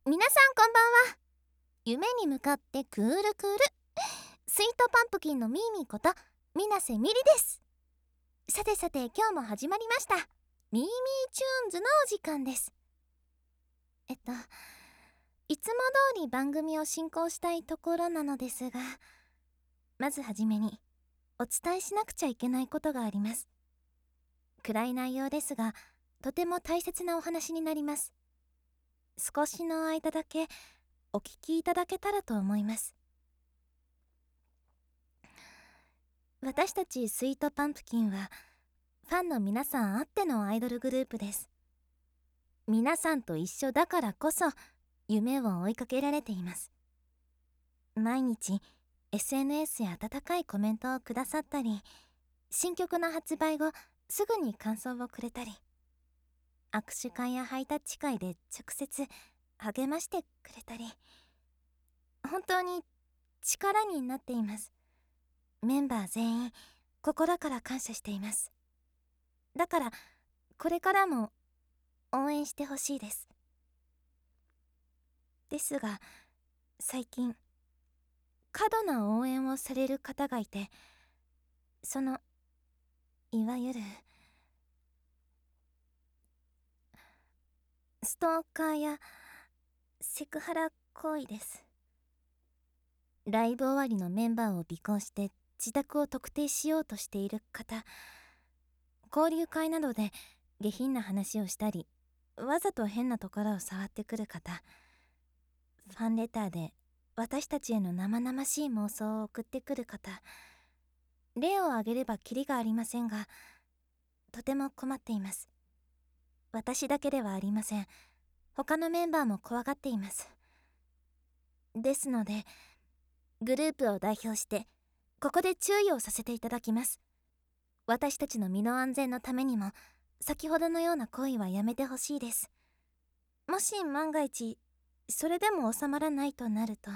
皆さんこんばんは。夢に向かってクールクールスイートパンプキンのミーミーこと水瀬みりです。さてさて、今日も始まりましたミーミーチューンズのお時間です。いつも通り番組を進行したいところなのですが、まずはじめにお伝えしなくちゃいけないことがあります。暗い内容ですが、とても大切なお話になります。少しの間だけお聞きいただけたらと思います。私たちスイートパンプキンはファンの皆さんあってのアイドルグループです。皆さんと一緒だからこそ夢を追いかけられています。毎日 SNS や温かいコメントをくださったり、新曲の発売後すぐに感想をくれたり、握手会やハイタッチ会で直接励ましてくれたり、本当に力になっています。メンバー全員心から感謝しています。だからこれからも応援してほしいです。ですが最近過度な応援をされる方がいて、いわゆるストーカーやセクハラ行為です。ライブ終わりのメンバーを尾行して自宅を特定しようとしている方、交流会などで下品な話をしたり、わざと変なところを触ってくる方、ファンレターで私たちへの生々しい妄想を送ってくる方、例を挙げればキリがありませんが、とても困っています。私だけではありません。他のメンバーも怖がっています。ですのでグループを代表してここで注意をさせていただきます。私たちの身の安全のためにも先ほどのような行為はやめてほしいです。もし万が一それでも収まらないとなると、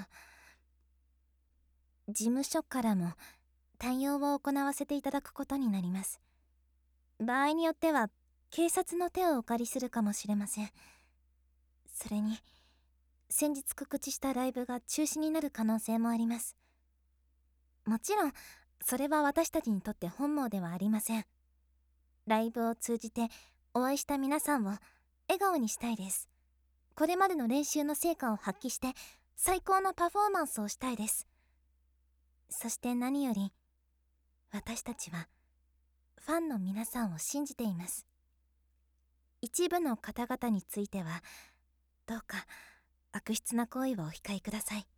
事務所からも対応を行わせていただくことになります。場合によっては警察の手をお借りするかもしれません。それに先日告知したライブが中止になる可能性もあります。もちろんそれは私たちにとって本望ではありません。ライブを通じてお会いした皆さんを笑顔にしたいです。これまでの練習の成果を発揮して最高のパフォーマンスをしたいです。そして何より私たちはファンの皆さんを信じています。一部の方々についてはどうか悪質な行為はお控えください。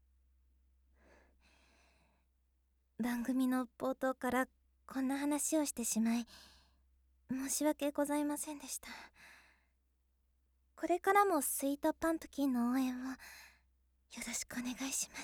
番組の冒頭からこんな話をしてしまい申し訳ございませんでした。これからもスイートパンプキンの応援をよろしくお願いします。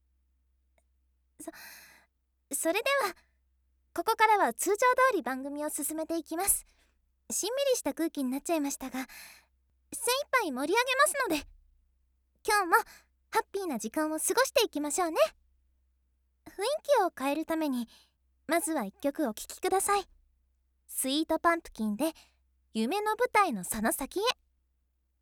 それではここからは通常通り番組を進めていきます。しんみりした空気になっちゃいましたが、精一杯盛り上げますので、今日もハッピーな時間を過ごしていきましょうね。雰囲気を変えるためにまずは一曲お聴きください。スイートパンプキンで夢の舞台のその先へ。